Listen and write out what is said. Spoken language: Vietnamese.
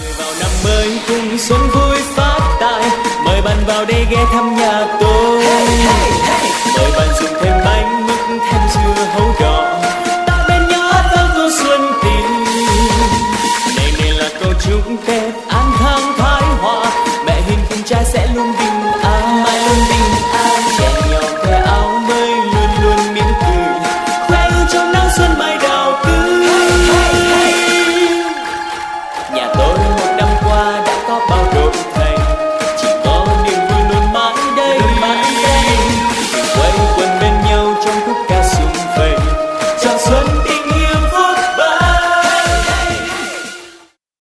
Vào năm mới cùng xuân vui phát tài, mời bạn vào đây ghé thăm nhà